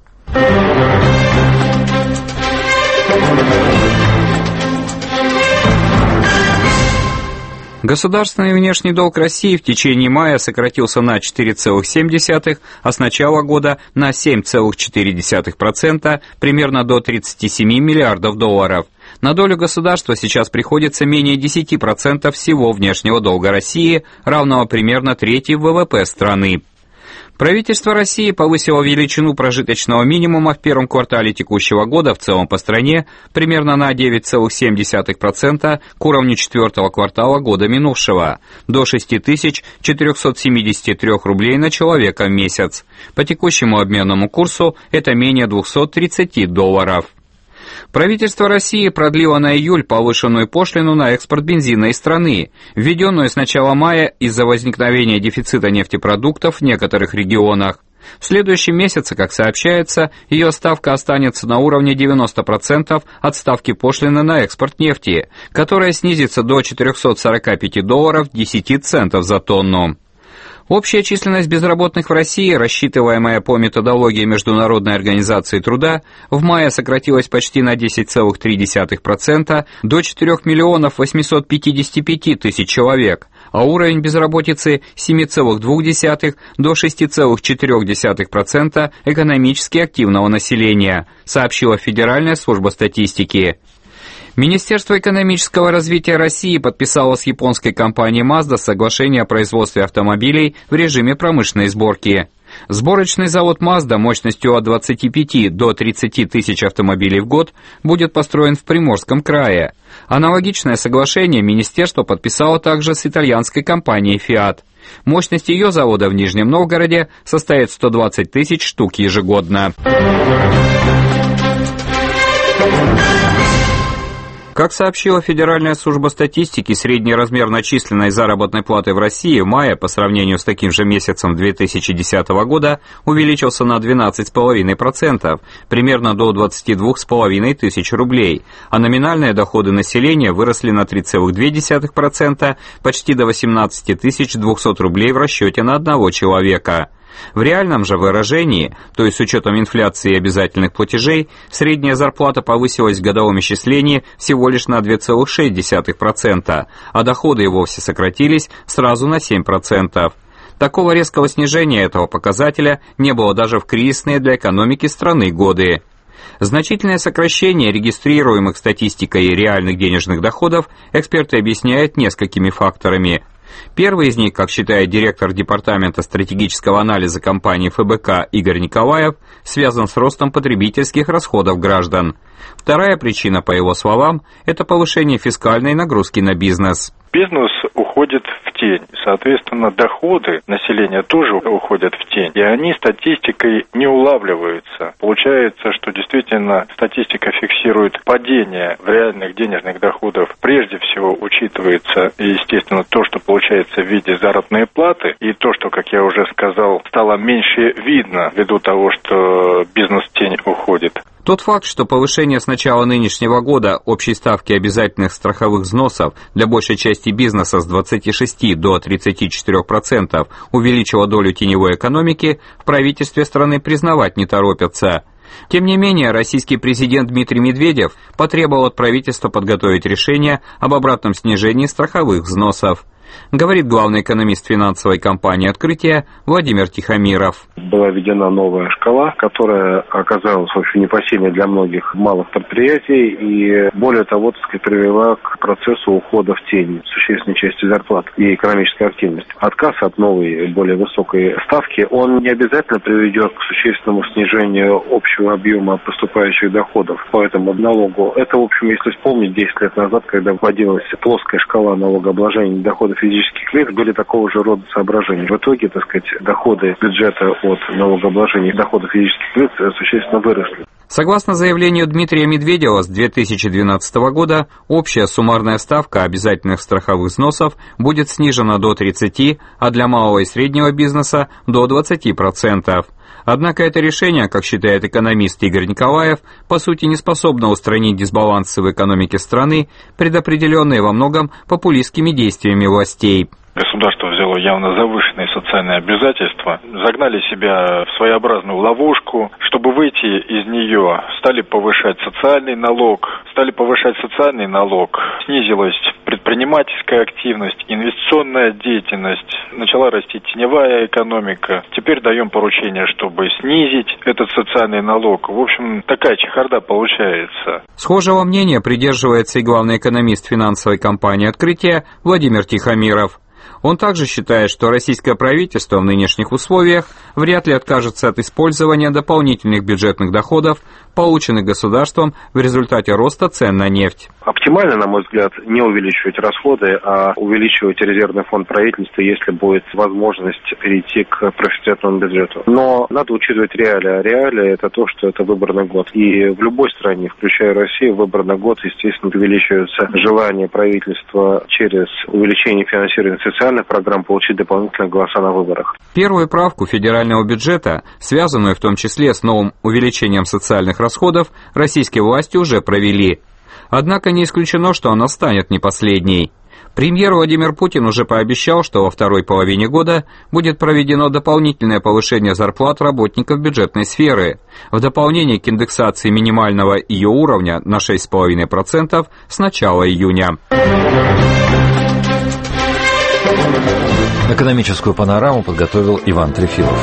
[SPEAKER 16] Государственный внешний долг России в течение мая сократился на 4,7%, а с начала года на 7,4%, примерно до 37 миллиардов долларов. На долю государства сейчас приходится менее 10% всего внешнего долга России, равного примерно трети ВВП страны. Правительство России повысило величину прожиточного минимума в первом квартале текущего года в целом по стране примерно на 9,7% к уровню четвертого квартала года минувшего, до 6473 рублей на человека в месяц. По текущему обменному курсу это менее 230 долларов. Правительство России продлило на июль повышенную пошлину на экспорт бензина из страны, введенную с начала мая из-за возникновения дефицита нефтепродуктов в некоторых регионах. В следующем месяце, как сообщается, ее ставка останется на уровне 90% от ставки пошлины на экспорт нефти, которая снизится до 445 долларов 10 центов за тонну. Общая численность безработных в России, рассчитываемая по методологии Международной организации труда, в мае сократилась почти на 10,3% до 4 миллионов 855 тысяч человек, а уровень безработицы 7,2 до 6,4% экономически активного населения, сообщила Федеральная служба статистики. Министерство экономического развития России подписало с японской компанией Mazda соглашение о производстве автомобилей в режиме промышленной сборки. Сборочный завод Mazda мощностью от 25 до 30 тысяч автомобилей в год будет построен в Приморском крае. Аналогичное соглашение министерство подписало также с итальянской компанией Fiat. Мощность ее завода в Нижнем Новгороде составит 120 тысяч штук ежегодно. Как сообщила Федеральная служба статистики, средний размер начисленной заработной платы в России в мае по сравнению с таким же месяцем 2010 года увеличился на 12,5%, примерно до 22,5 тысяч рублей, а номинальные доходы населения выросли на 3,2%, почти до 18 200 рублей в расчете на одного человека. В реальном же выражении, то есть с учетом инфляции и обязательных платежей, средняя зарплата повысилась в годовом исчислении всего лишь на 2,6%, а доходы и вовсе сократились сразу на 7%. Такого резкого снижения этого показателя не было даже в кризисные для экономики страны годы. Значительное сокращение регистрируемых статистикой реальных денежных доходов эксперты объясняют несколькими факторами. Первый из них, как считает директор Департамента стратегического анализа компании ФБК Игорь Николаев, связан с ростом потребительских расходов граждан. Вторая причина, по его словам, это повышение фискальной нагрузки на бизнес.
[SPEAKER 17] Бизнес уходит в тень. Соответственно, доходы населения тоже уходят в тень. И они статистикой не улавливаются. Получается, что действительно статистика фиксирует падение в реальных денежных доходах. Прежде всего учитывается, естественно, то, что получается в виде заработной платы, и то, что, как я уже сказал, стало меньше видно ввиду того, что бизнес в тень уходит.
[SPEAKER 16] Тот факт, что повышение с начала нынешнего года общей ставки обязательных страховых взносов для большей части бизнеса с 26 до 34% увеличило долю теневой экономики, в правительстве страны признавать не торопятся. Тем не менее, российский президент Дмитрий Медведев потребовал от правительства подготовить решение об обратном снижении страховых взносов. Говорит главный экономист финансовой компании «Открытие» Владимир Тихомиров.
[SPEAKER 18] Была введена новая шкала, которая оказалась очень непосильной для многих малых предприятий и, более того, привела к процессу ухода в тень существенной части зарплат и экономической активности. Отказ от новой, более высокой ставки, он не обязательно приведет к существенному снижению общего объема поступающих доходов по этому налогу. Это, в общем, если вспомнить, 10 лет назад, когда вводилась плоская шкала налогообложения доходов физических лиц, были такого же рода соображения. В итоге, доходы бюджета от налогообложения доходов физических лиц существенно выросли.
[SPEAKER 16] Согласно заявлению Дмитрия Медведева, с 2012 года общая суммарная ставка обязательных страховых взносов будет снижена до 30%, а для малого и среднего бизнеса до 20%. Однако это решение, как считает экономист Игорь Николаев, по сути не способно устранить дисбалансы в экономике страны, предопределенные во многом популистскими действиями властей.
[SPEAKER 17] Государство взяло явно завышенные социальные обязательства, загнали себя в своеобразную ловушку. Чтобы выйти из нее, стали повышать социальный налог, снизилась предпринимательская активность, инвестиционная деятельность, начала расти теневая экономика. Теперь даем поручение, чтобы снизить этот социальный налог. В общем, такая чехарда получается.
[SPEAKER 16] Схожего мнения придерживается и главный экономист финансовой компании «Открытие» Владимир Тихомиров. Он также считает, что российское правительство в нынешних условиях вряд ли откажется от использования дополнительных бюджетных доходов, полученных государством в результате роста цен на нефть.
[SPEAKER 18] Оптимально, на мой взгляд, не увеличивать расходы, а увеличивать резервный фонд правительства, если будет возможность перейти к профицитному бюджету. Но надо учитывать реалии. Реалии – это то, что это выборный год. И в любой стране, включая Россию, выборный год, естественно, увеличивается желание правительства через увеличение финансирования социальных программ получить дополнительные голоса на выборах.
[SPEAKER 16] Первую правку федерального бюджета, связанную в том числе с новым увеличением социальных расходов, российские власти уже провели. Однако не исключено, что она станет не последней. Премьер Владимир Путин уже пообещал, что во второй половине года будет проведено дополнительное повышение зарплат работников бюджетной сферы, в дополнение к индексации минимального ее уровня на 6,5% с начала июня.
[SPEAKER 1] Экономическую панораму подготовил Иван Трефилов.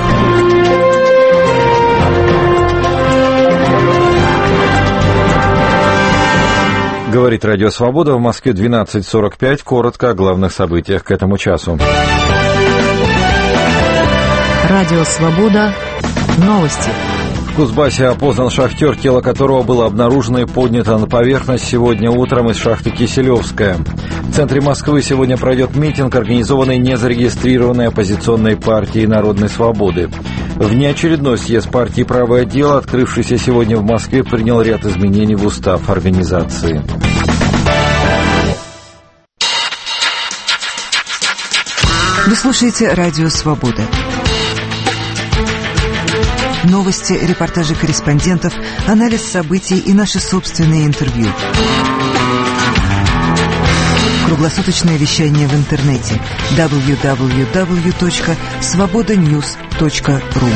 [SPEAKER 1] Говорит Радио Свобода, в Москве 12:45. Коротко о главных событиях к этому часу.
[SPEAKER 5] Радио Свобода. Новости.
[SPEAKER 1] В Кузбассе опознан шахтер, тело которого было обнаружено и поднято на поверхность сегодня утром из шахты Киселевская. В центре Москвы сегодня пройдет митинг, организованный незарегистрированной оппозиционной партией Народной Свободы. Внеочередной съезд партии «Правое дело», открывшийся сегодня в Москве, принял ряд изменений в устав организации.
[SPEAKER 19] Вы слушаете «Радио Свобода». Новости, репортажи корреспондентов, анализ событий и наши собственные интервью. Круглосуточное вещание в интернете www.svobodanews.ru.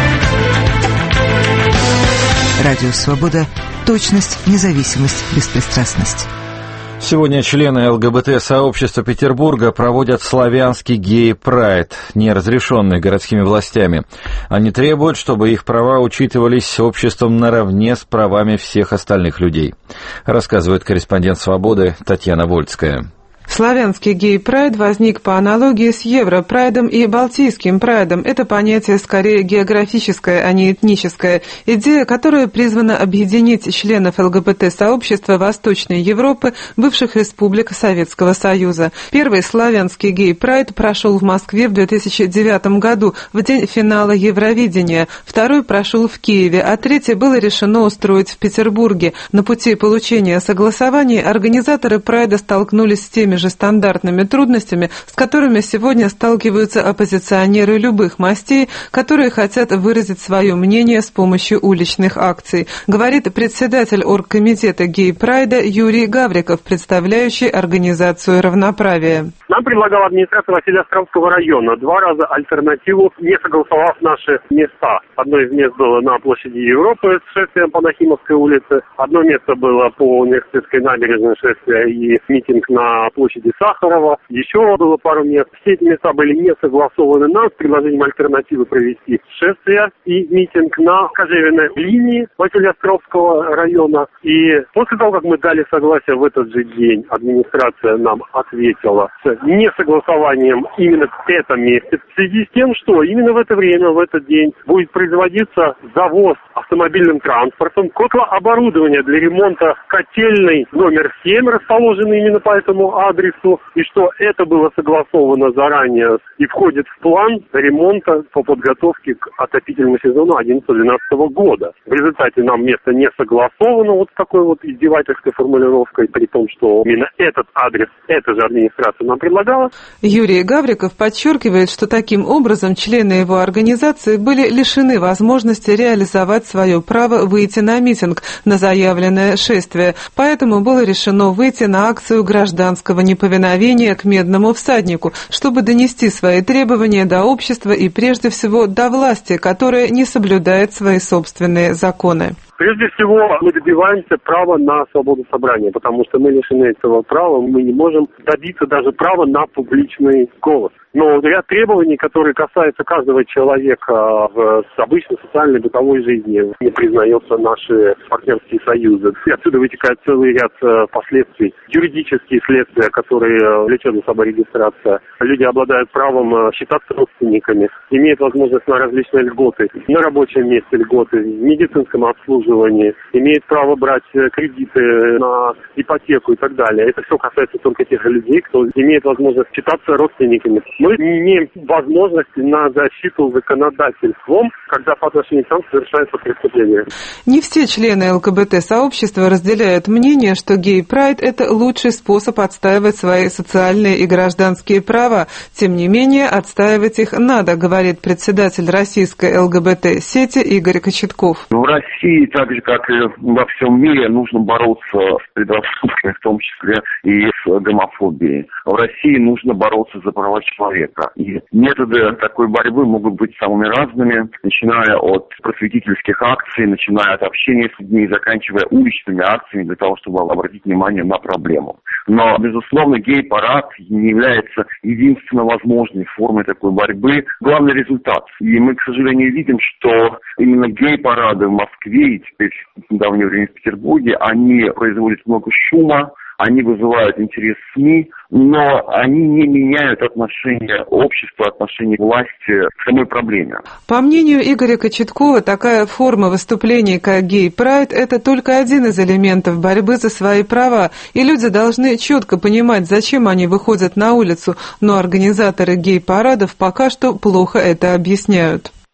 [SPEAKER 19] Радио Свобода. Точность, независимость, беспристрастность.
[SPEAKER 1] Сегодня члены ЛГБТ-сообщества Петербурга проводят славянский гей-прайд, не разрешенный городскими властями. Они требуют, чтобы их права учитывались обществом наравне с правами всех остальных людей, рассказывает корреспондент «Свободы» Татьяна Вольская.
[SPEAKER 20] Славянский гей-прайд возник по аналогии с Европрайдом и Балтийским прайдом. Это понятие скорее географическое, а не этническое. Идея, которая призвана объединить членов ЛГБТ-сообщества Восточной Европы, бывших республик Советского Союза. Первый славянский гей-прайд прошел в Москве в 2009 году, в день финала Евровидения. Второй прошел в Киеве, а третий было решено устроить в Петербурге. На пути получения согласований организаторы прайда столкнулись с теми же стандартными трудностями, с которыми сегодня сталкиваются оппозиционеры любых мастей, которые хотят выразить свое мнение с помощью уличных акций, говорит председатель оргкомитета гей-прайда Юрий Гавриков, представляющий организацию «Равноправие».
[SPEAKER 21] Нам предлагала администрация Василеостровского района 2 раза альтернативу, не согласовав наши места. Одно из мест было на площади Европы с шествием по Нахимовской улице, одно место было по Университетской набережной шествия и митинг на площади Сахарова, еще было пару мест. Все эти места были не согласованы нам с предложением альтернативы провести шествие и митинг на Кожевенной линии Василеостровского района. И после того, как мы дали согласие в этот же день, администрация нам ответила с несогласованием именно в этом месте, в связи с тем, что именно в это время, в этот день будет производиться завоз автомобильным транспортом котлооборудования для ремонта котельной номер 7, расположенной именно по этому адресу, и что это было согласовано заранее и входит в план ремонта по подготовке к отопительному сезону 2011-2012 года. В результате нам место не согласовано вот с такой вот издевательской формулировкой, при том, что именно этот адрес, эта же администрация нам предлагала.
[SPEAKER 20] Юрий Гавриков подчеркивает, что таким образом члены его организации были лишены возможности реализовать свое право выйти на митинг, на заявленное шествие. Поэтому было решено выйти на акцию гражданского неповиновения к Медному всаднику, чтобы донести свои требования до общества и прежде всего до власти, которая не соблюдает свои собственные законы.
[SPEAKER 21] Прежде всего, мы добиваемся права на свободу собрания, потому что мы лишены этого права, мы не можем добиться даже права на публичный голос. Но ряд требований, которые касаются каждого человека в обычной социальной бытовой жизни, не признаются наши партнерские союзы. И отсюда вытекает целый ряд последствий. Юридические следствия, которые влечет за собой регистрация. Люди обладают правом считаться родственниками, имеют возможность на различные льготы, на рабочем месте льготы, в медицинском обслуживании, имеют право брать кредиты на ипотеку и так далее. Это все касается только тех людей, кто имеет возможность считаться родственниками. Мы не имеем возможности на защиту законодательством, когда по отношению к нам совершается преступление.
[SPEAKER 20] Не все члены ЛГБТ-сообщества разделяют мнение, что гей-прайд – это лучший способ отстаивать свои социальные и гражданские права. Тем не менее, отстаивать их надо, говорит председатель российской ЛГБТ-сети Игорь Кочетков.
[SPEAKER 22] В России, так же как и во всем мире, нужно бороться с предрассудками, в том числе и с гомофобией. В России нужно бороться за права человека. И методы такой борьбы могут быть самыми разными, начиная от просветительских акций, начиная от общения с людьми, заканчивая уличными акциями для того, чтобы обратить внимание на проблему. Но, безусловно, гей-парад не является единственно возможной формой такой борьбы. Главный результат. И мы, к сожалению, видим, что именно гей-парады в Москве и теперь в недавнее время в Петербурге, они производят много шума, они вызывают интерес СМИ, но они не меняют отношение общества, отношение власти к самой проблеме.
[SPEAKER 20] По мнению Игоря Кочеткова, такая форма выступлений, как гей-прайд, это только один из элементов борьбы за свои права, и люди должны четко понимать, зачем они выходят на улицу, но организаторы гей-парадов пока что плохо это объясняют.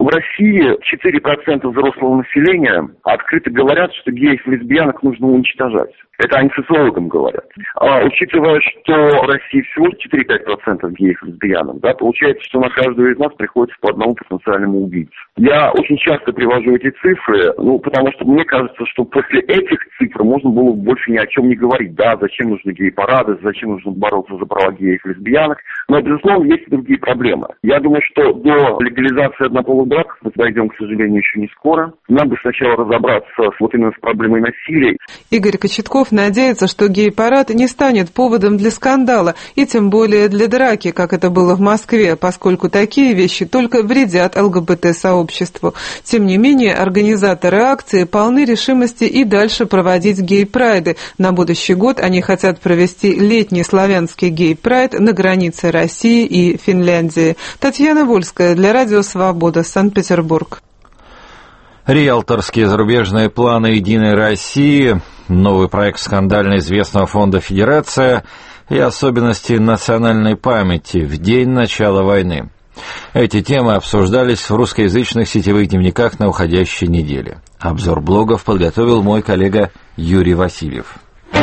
[SPEAKER 22] В России 4% взрослого населения открыто говорят, что геев и лесбиянок нужно уничтожать. Это они социологам говорят. А учитывая, что в России всего 4-5% геев и лесбиянок, да, получается, что на каждого из нас приходится по одному потенциальному убийце. Я очень часто привожу эти цифры, потому что мне кажется, что после этих цифр можно было больше ни о чем не говорить. Да, зачем нужны гей-парады, зачем нужно бороться за права геев и лесбиянок, но, безусловно, есть и другие проблемы. Я думаю, что до легализации однополых браков мы дойдем, к сожалению, еще не скоро. Нам бы сначала разобраться именно с проблемой насилия.
[SPEAKER 20] Игорь Кочетков надеется, что гей-парад не станет поводом для скандала, и тем более для драки, как это было в Москве, поскольку такие вещи только вредят ЛГБТ-сообществу. Тем не менее, организаторы акции полны решимости и дальше проводить гей-прайды. На будущий год они хотят провести летний славянский гей-прайд на границе России и Финляндии. Татьяна Вольская для Радио Свобода, Санкт-Петербург.
[SPEAKER 1] Риэлторские зарубежные планы «Единой России», новый проект скандально известного фонда «Федерация» и особенности национальной памяти в день начала войны. Эти темы обсуждались в русскоязычных сетевых дневниках на уходящей неделе. Обзор блогов подготовил мой коллега Юрий Васильев.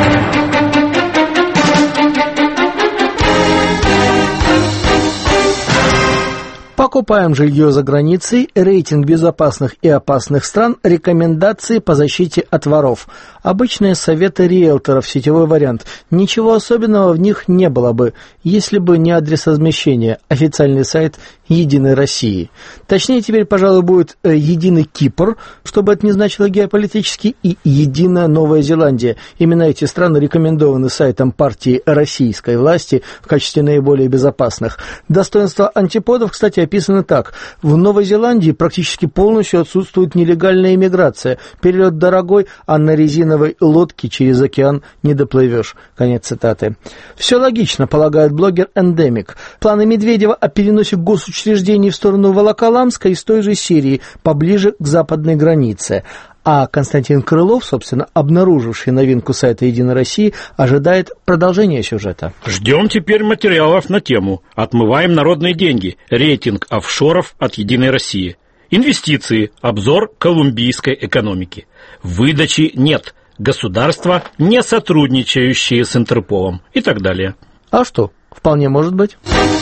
[SPEAKER 2] Покупаем жилье за границей, рейтинг безопасных и опасных стран, рекомендации по защите от воров. Обычные советы риэлторов, сетевой вариант. Ничего особенного в них не было бы, если бы не адрес размещения, официальный сайт «Единой России». Точнее, теперь, пожалуй, будет «Единый Кипр», чтобы это не значило геополитически, и «Единая Новая Зеландия». Именно эти страны рекомендованы сайтом партии российской власти в качестве наиболее безопасных. Достоинства антиподов, кстати, описаны так. В Новой Зеландии практически полностью отсутствует нелегальная иммиграция. Перелет дорогой, а на резиновой лодке через океан не доплывешь. Конец цитаты. Все логично, полагает блогер Эндемик. Планы Медведева о переносе госучреждений в сторону Волоколамска из той же Сирии, поближе к западной границе. А Константин Крылов, собственно, обнаруживший новинку сайта «Единой России», ожидает продолжения сюжета.
[SPEAKER 4] Ждем теперь материалов на тему «Отмываем народные деньги. Рейтинг офшоров от «Единой России». Инвестиции. Обзор колумбийской экономики. Выдачи нет. Государства, не сотрудничающие с Интерполом. И так далее.
[SPEAKER 2] А что? Вполне может быть.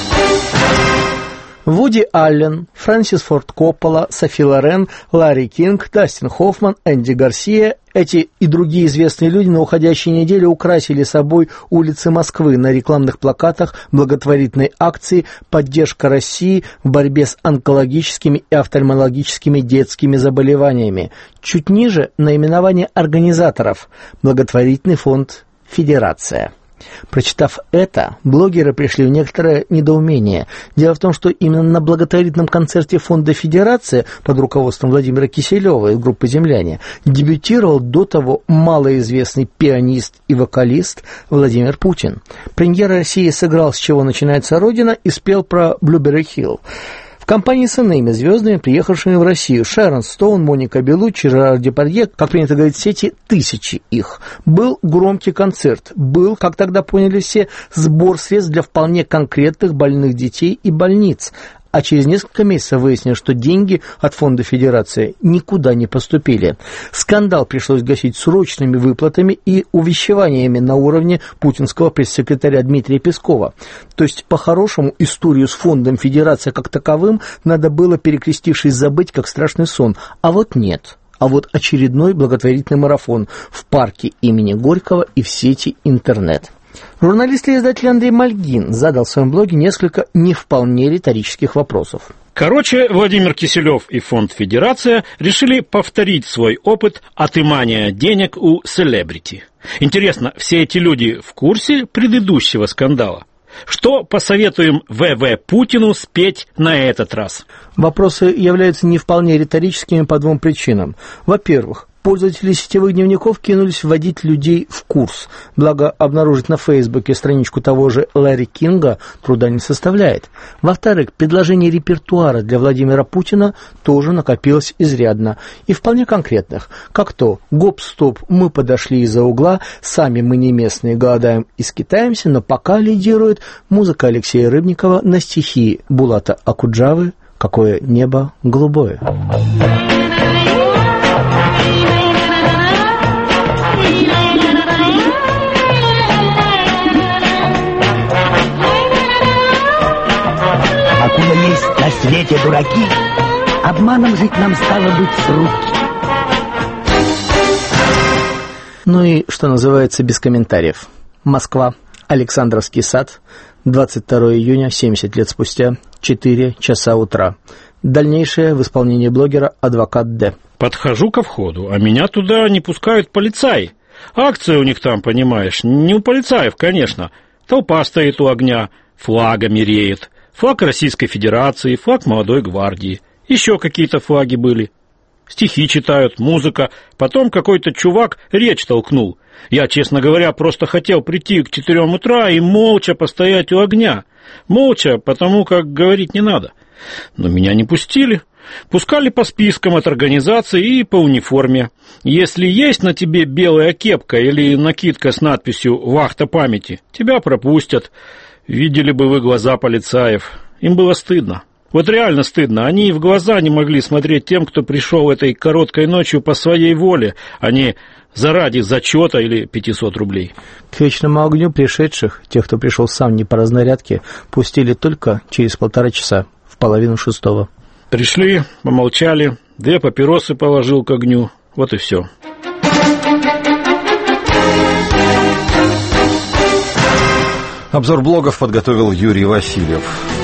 [SPEAKER 2] Вуди Аллен, Фрэнсис Форд Коппола, Софи Лорен, Ларри Кинг, Дастин Хоффман, Энди Гарсия. Эти и другие известные люди на уходящей неделе украсили собой улицы Москвы на рекламных плакатах благотворительной акции «Поддержка России в борьбе с онкологическими и офтальмологическими детскими заболеваниями». Чуть ниже наименование организаторов – благотворительный фонд «Федерация». Прочитав это, блогеры пришли в некоторое недоумение. Дело в том, что именно на благотворительном концерте фонда «Федерация» под руководством Владимира Киселева из группы «Земляне» дебютировал до того малоизвестный пианист и вокалист Владимир Путин. Премьер России сыграл «С чего начинается Родина» и спел про Блюберри Хилл. В компании с иными звездами, приехавшими в Россию: Шерон Стоун, Моника Белуччи, Жерар Депардье, как принято говорить в сети, тысячи их. Был громкий концерт, был, как тогда поняли все, сбор средств для вполне конкретных больных детей и больниц. А через несколько месяцев выяснилось, что деньги от фонда «Федерация» никуда не поступили. Скандал пришлось гасить срочными выплатами и увещеваниями на уровне путинского пресс-секретаря Дмитрия Пескова. То есть, по-хорошему, историю с фондом «Федерация» как таковым надо было, перекрестившись, забыть, как страшный сон. А вот нет. А вот очередной благотворительный марафон в парке имени Горького и в сети интернет. Журналист и издатель Андрей Мальгин задал в своем блоге несколько не вполне риторических вопросов.
[SPEAKER 4] Короче, Владимир Киселев и фонд «Федерация» решили повторить свой опыт отымания денег у селебрити. Интересно, все эти люди в курсе предыдущего скандала? Что посоветуем ВВ Путину спеть на этот раз?
[SPEAKER 2] Вопросы являются не вполне риторическими по двум причинам. Во-первых, пользователи сетевых дневников кинулись вводить людей в курс. Благо, обнаружить на Фейсбуке страничку того же Ларри Кинга труда не составляет. Во-вторых, предложений репертуара для Владимира Путина тоже накопилось изрядно. И вполне конкретных. Как то «Гоп-стоп, мы подошли из-за угла, сами мы не местные, голодаем и скитаемся», но пока лидирует музыка Алексея Рыбникова на стихи Булата Акуджавы какое небо голубое.
[SPEAKER 3] Покуда есть на свете дураки, обманом жить нам стало быть с руки.
[SPEAKER 2] Ну и, что называется, без комментариев. Москва, Александровский сад, 22 июня, 70 лет спустя, 4 часа утра. Дальнейшее в исполнении блогера «Адвокат Д».
[SPEAKER 4] Подхожу ко входу, а меня туда не пускают полицаи. Акция у них там, понимаешь, не у полицаев, конечно. Толпа стоит у огня, флагами реет. Флаг Российской Федерации, флаг Молодой гвардии. Еще какие-то флаги были. Стихи читают, музыка. Потом какой-то чувак речь толкнул. Я, честно говоря, просто хотел прийти к 4 утра и молча постоять у огня. Молча, потому как говорить не надо. Но меня не пустили. Пускали по спискам от организации и по униформе. Если есть на тебе белая кепка или накидка с надписью «Вахта памяти», тебя пропустят. Видели бы вы глаза полицаев. Им было стыдно. Вот реально стыдно. Они в глаза не могли смотреть тем, кто пришел этой короткой ночью по своей воле, а не заради зачета или 500 рублей.
[SPEAKER 2] К вечному огню пришедших, тех, кто пришел сам не по разнарядке, пустили только через 1,5 часа, в 5:30.
[SPEAKER 4] Пришли, помолчали, 2 папиросы положил к огню. Вот и все.
[SPEAKER 1] Обзор блогов подготовил Юрий Васильев.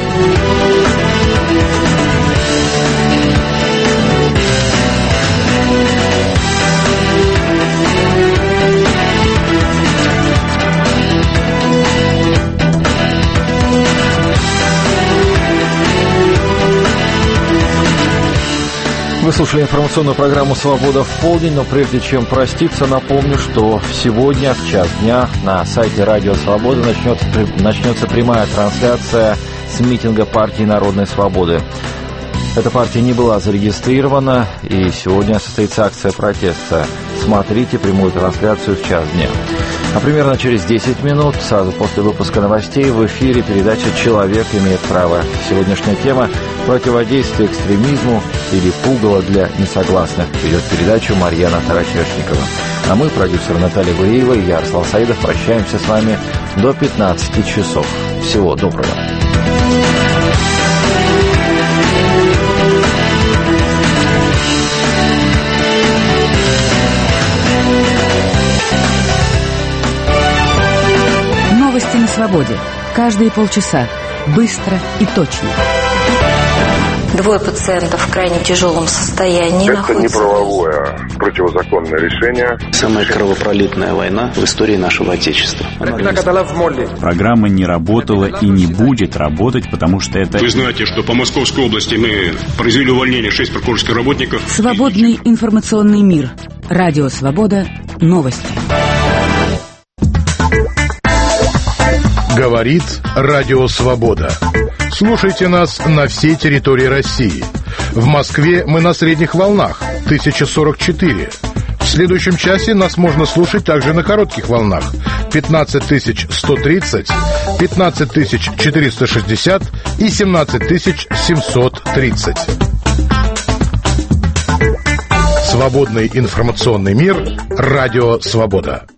[SPEAKER 1] Вы слушали информационную программу «Свобода в полдень», но прежде чем проститься, напомню, что сегодня в час дня на сайте «Радио Свобода» начнется прямая трансляция с митинга партии Народной Свободы. Эта партия не была зарегистрирована, и сегодня состоится акция протеста. Смотрите прямую трансляцию в час дня. А примерно через 10 минут, сразу после выпуска новостей, в эфире передача «Человек имеет право». Сегодняшняя тема – противодействие экстремизму или пугало для несогласных. Ведет передачу Марьяна Тарачешникова. А мы, продюсер Наталья Гуреева и я, Арслан Саидов, прощаемся с вами до 15 часов. Всего доброго.
[SPEAKER 6] Новости на свободе. Каждые полчаса. Быстро и точно.
[SPEAKER 23] 2 пациентов в крайне тяжелом состоянии
[SPEAKER 24] Это
[SPEAKER 23] находятся.
[SPEAKER 24] неправовое, противозаконное решение.
[SPEAKER 25] Самая кровопролитная война в истории нашего Отечества.
[SPEAKER 26] Программа не работала и не будет работать, потому что это...
[SPEAKER 27] Вы знаете, что по Московской области мы произвели увольнение 6 прокурорских работников.
[SPEAKER 6] Свободный информационный мир. Радио Свобода. Новости.
[SPEAKER 28] Говорит Радио Свобода. Слушайте нас на всей территории России. В Москве мы на средних волнах 1044. В следующем часе нас можно слушать также на коротких волнах 15130, 15460 и 17730. Свободный информационный мир. Радио Свобода.